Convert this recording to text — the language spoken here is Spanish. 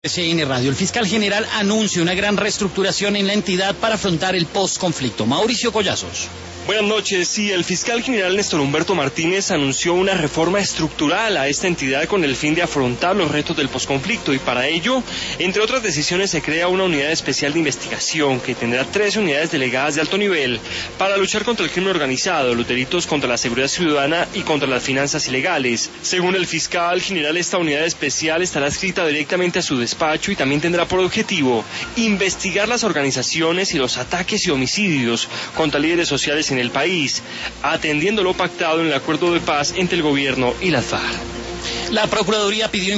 CN Radio. El fiscal general anuncia una gran reestructuración en la entidad para afrontar el postconflicto. Mauricio Collazos. Buenas noches. Sí, el fiscal general Néstor Humberto Martínez anunció una reforma estructural a esta entidad con el fin de afrontar los retos del posconflicto y para ello, entre otras decisiones, se crea una unidad especial de investigación que tendrá 13 unidades delegadas de alto nivel para luchar contra el crimen organizado, los delitos contra la seguridad ciudadana y contra las finanzas ilegales. Según el fiscal general, esta unidad especial estará adscrita directamente a su despacho y también tendrá por objetivo investigar las organizaciones y los ataques y homicidios contra líderes sociales en el país, atendiendo lo pactado en el acuerdo de paz entre el gobierno y las FARC. La Procuraduría pidió